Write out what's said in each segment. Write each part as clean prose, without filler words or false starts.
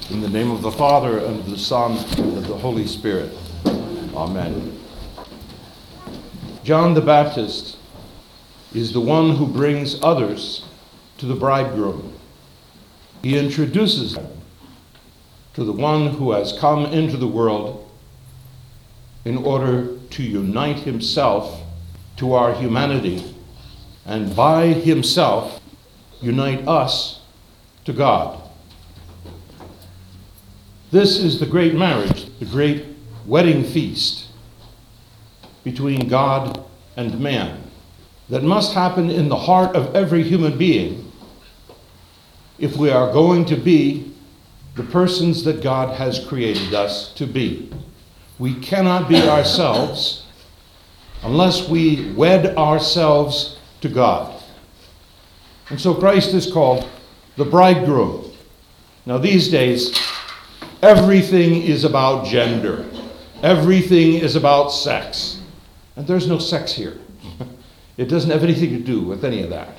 In the name of the Father, and of the Son, and of the Holy Spirit. Amen. John the Baptist is the one who brings others to the bridegroom. He introduces them to the one who has come into the world in order to unite himself to our humanity, and by himself unite us to God. This is the great marriage, the great wedding feast between God and man that must happen in the heart of every human being if we are going to be the persons that God has created us to be. We cannot be ourselves unless we wed ourselves to God. And so Christ is called the bridegroom. Now these days, everything is about gender. Everything is about sex. And there's no sex here. It doesn't have anything to do with any of that.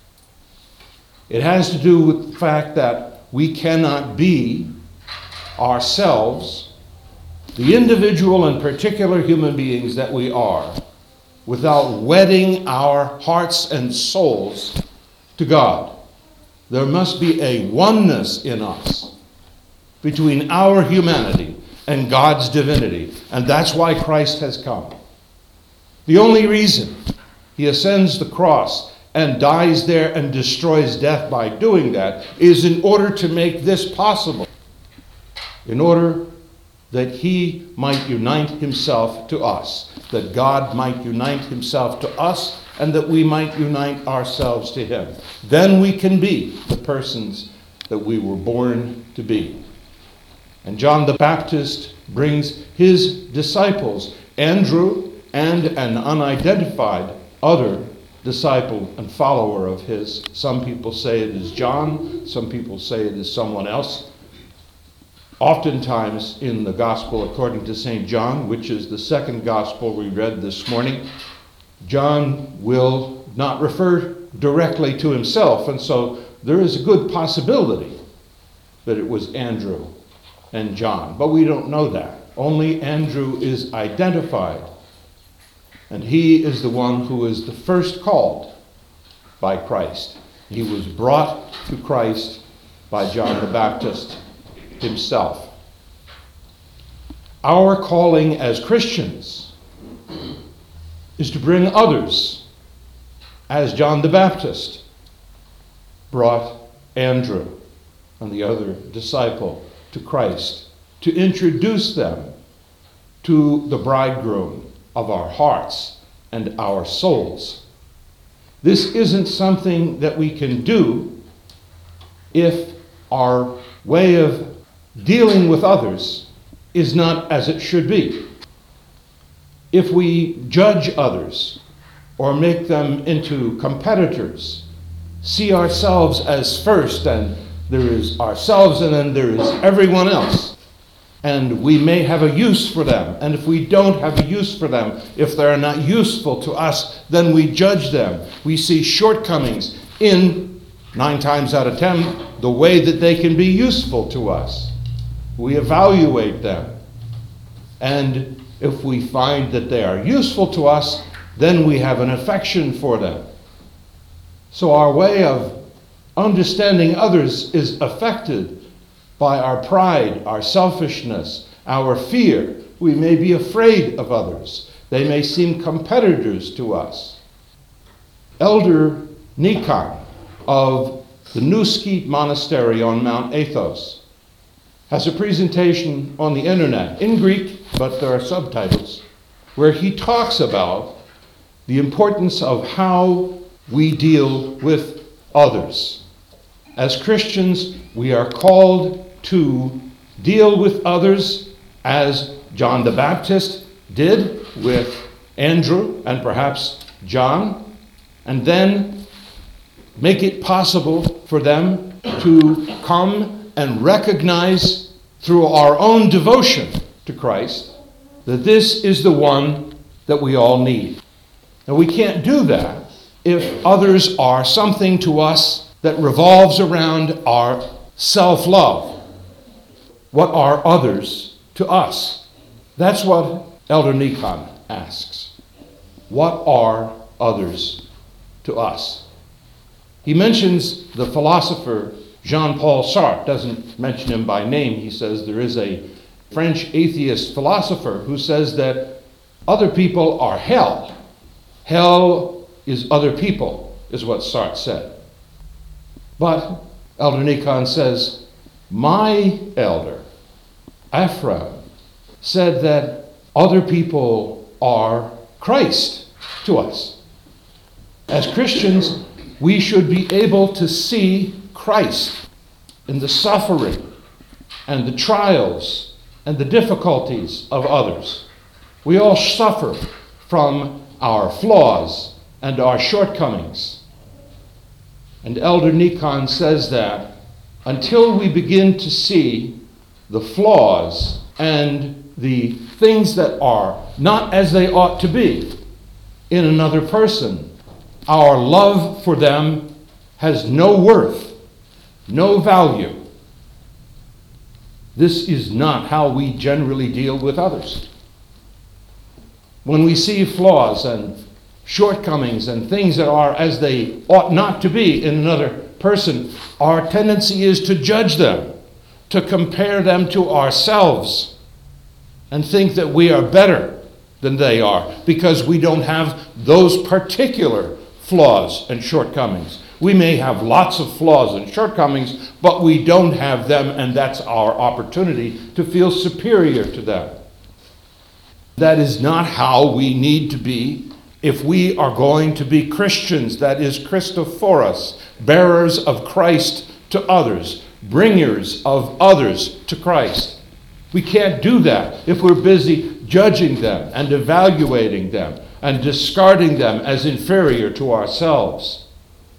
It has to do with the fact that we cannot be ourselves, the individual and particular human beings that we are, without wedding our hearts and souls to God. There must be a oneness in us between our humanity and God's divinity. And that's why Christ has come. The only reason he ascends the cross and dies there and destroys death by doing that is in order to make this possible. In order that he might unite himself to us, that God might unite himself to us, and that we might unite ourselves to him. Then we can be the persons that we were born to be. And John the Baptist brings his disciples, Andrew and an unidentified other disciple and follower of his. Some people say it is John, some people say it is someone else. Oftentimes in the Gospel according to St. John, which is the second Gospel we read this morning, John will not refer directly to himself, and so there is a good possibility that it was Andrew and John, but we don't know that. Only Andrew is identified, and he is the one who is the first called by Christ. He was brought to Christ by John the Baptist himself. Our calling as Christians is to bring others, as John the Baptist brought Andrew and the other disciple to Christ, to introduce them to the bridegroom of our hearts and our souls. This isn't something that we can do if our way of dealing with others is not as it should be. If we judge others or make them into competitors, see ourselves as first, and there is ourselves and then there is everyone else, and we may have a use for them, and if we don't have a use for them, if they're not useful to us, then we judge them. We see shortcomings in, 9 times out of 10, the way that they can be useful to us. We evaluate them, and if we find that they are useful to us, then we have an affection for them. So our way of understanding others is affected by our pride, our selfishness, our fear. We may be afraid of others. They may seem competitors to us. Elder Nikon of the New Skeet Monastery on Mount Athos has a presentation on the internet, in Greek, but there are subtitles, where he talks about the importance of how we deal with others. As Christians, we are called to deal with others as John the Baptist did with Andrew and perhaps John, and then make it possible for them to come and recognize through our own devotion to Christ that this is the one that we all need. Now, we can't do that if others are something to us that revolves around our self-love. what are others to us? That's what Elder Nikon asks. What are others to us? He mentions the philosopher Jean-Paul Sartre, doesn't mention him by name. He says there is a French atheist philosopher who says that other people are hell. Hell is other people, is what Sartre said. But Elder Nikon says, my elder, Ephraim, said that other people are Christ to us. As Christians, we should be able to see Christ in the suffering and the trials and the difficulties of others. We all suffer from our flaws and our shortcomings. And Elder Nikon says that until we begin to see the flaws and the things that are not as they ought to be in another person, our love for them has no worth, no value. This is not how we generally deal with others. When we see flaws and shortcomings and things that are as they ought not to be in another person, our tendency is to judge them, to compare them to ourselves, and think that we are better than they are because we don't have those particular flaws and shortcomings. We may have lots of flaws and shortcomings, but we don't have them, and that's our opportunity to feel superior to them. That is not how we need to be if we are going to be Christians, that is Christophoros, bearers of Christ to others, bringers of others to Christ. We can't do that if we're busy judging them and evaluating them and discarding them as inferior to ourselves.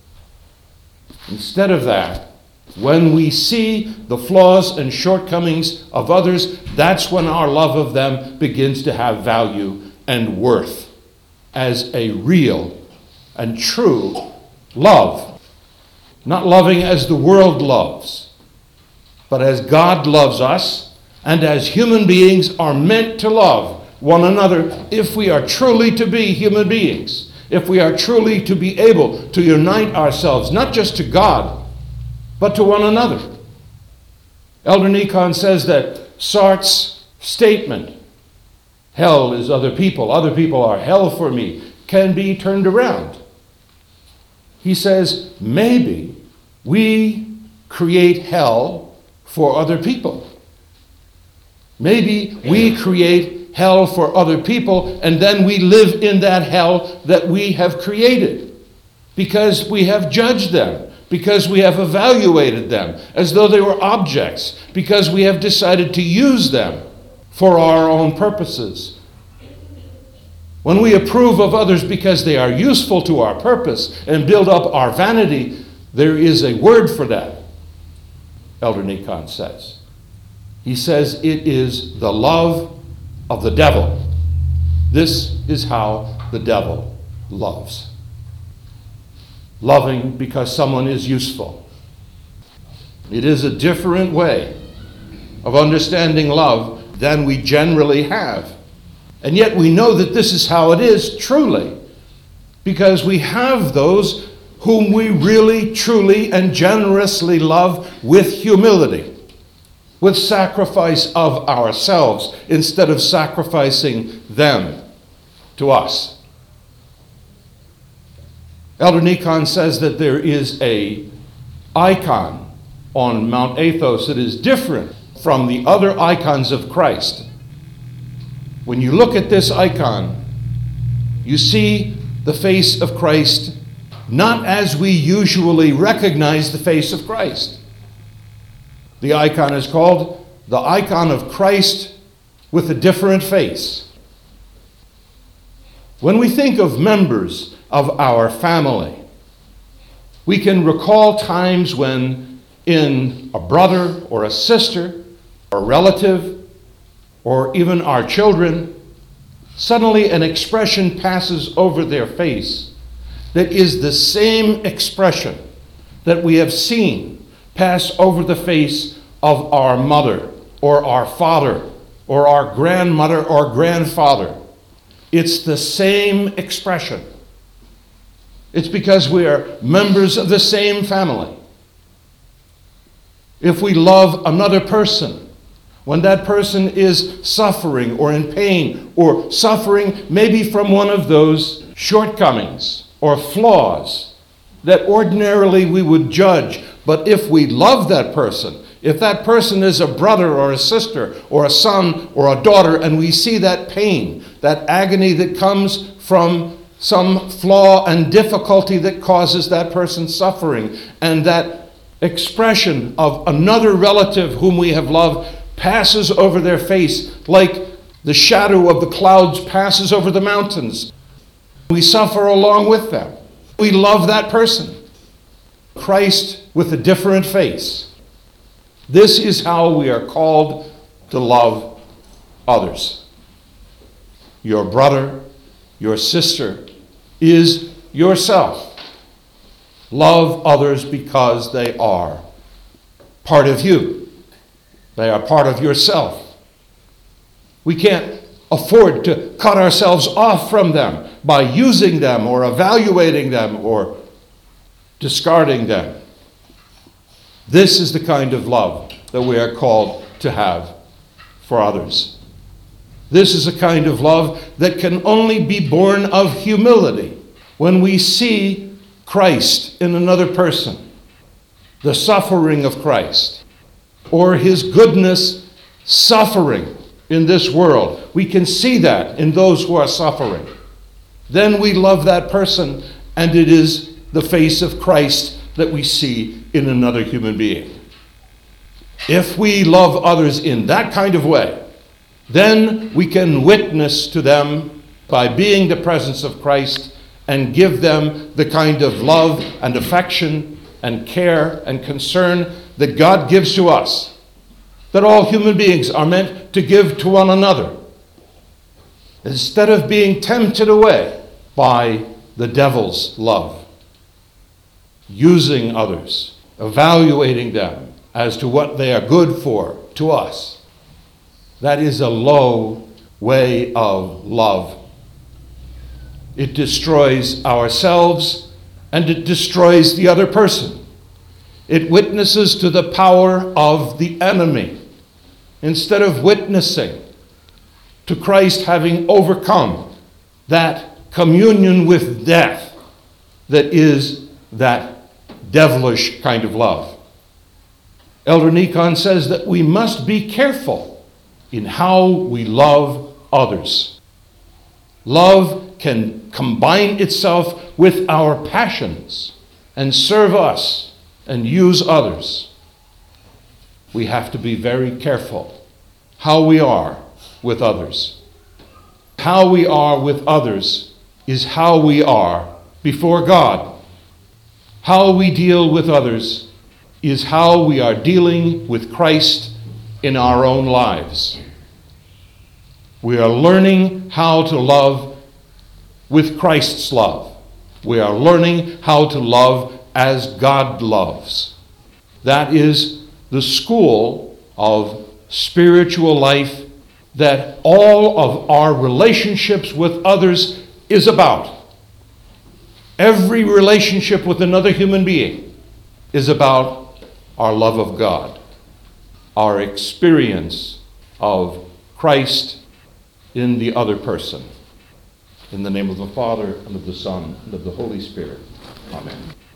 Instead of that, when we see the flaws and shortcomings of others, that's when our love of them begins to have value and worth as a real and true love. Not loving as the world loves, but as God loves us, and as human beings are meant to love one another if we are truly to be human beings, if we are truly to be able to unite ourselves, not just to God, but to one another. Elder Nikon says that Sartre's statement, hell is other people are hell for me, can be turned around. He says, maybe we create hell for other people. Maybe we create hell for other people, and then we live in that hell that we have created because we have judged them, because we have evaluated them as though they were objects, because we have decided to use them for our own purposes. When we approve of others because they are useful to our purpose and build up our vanity, there is a word for that, Elder Nikon says. He says it is the love of the devil. This is how the devil loves. Loving because someone is useful. It is a different way of understanding love than we generally have. And yet we know that this is how it is truly, because we have those whom we really, truly, and generously love with humility, with sacrifice of ourselves instead of sacrificing them to us. Elder Nikon says that there is an icon on Mount Athos that is different from the other icons of Christ. When you look at this icon, you see the face of Christ not as we usually recognize the face of Christ. The icon is called the icon of Christ with a different face. When we think of members of our family, we can recall times when in a brother or a sister or a relative or even our children, suddenly an expression passes over their face that is the same expression that we have seen pass over the face of our mother or our father or our grandmother or grandfather. It's the same expression. It's because we are members of the same family. If we love another person, when that person is suffering or in pain or suffering maybe from one of those shortcomings or flaws that ordinarily we would judge, but if we love that person, if that person is a brother or a sister or a son or a daughter, and we see that pain, that agony that comes from some flaw and difficulty that causes that person suffering, and that expression of another relative whom we have loved passes over their face like the shadow of the clouds passes over the mountains. We suffer along with them. We love that person. Christ with a different face. This is how we are called to love others. Your brother, your sister is yourself. Love others because they are part of you. They are part of yourself. We can't afford to cut ourselves off from them by using them or evaluating them or discarding them. This is the kind of love that we are called to have for others. This is a kind of love that can only be born of humility when we see Christ in another person, the suffering of Christ, or his goodness suffering in this world. We can see that in those who are suffering. Then we love that person, and it is the face of Christ that we see in another human being. If we love others in that kind of way, then we can witness to them by being the presence of Christ and give them the kind of love and affection and care and concern that God gives to us, that all human beings are meant to give to one another, instead of being tempted away by the devil's love, using others, evaluating them as to what they are good for to us. That is a low way of love. It destroys ourselves and it destroys the other person. It witnesses to the power of the enemy instead of witnessing to Christ having overcome that communion with death that is that devilish kind of love. Elder Nikon says that we must be careful in how we love others. Love can combine itself with our passions and serve us and use others. We have to be very careful how we are with others. How we are with others is how we are before God. How we deal with others is how we are dealing with Christ in our own lives. We are learning how to love with Christ's love. We are learning how to love as God loves. That is the school of spiritual life that all of our relationships with others is about. Every relationship with another human being is about our love of God, our experience of Christ in the other person. In the name of the Father, and of the Son, and of the Holy Spirit. Amen.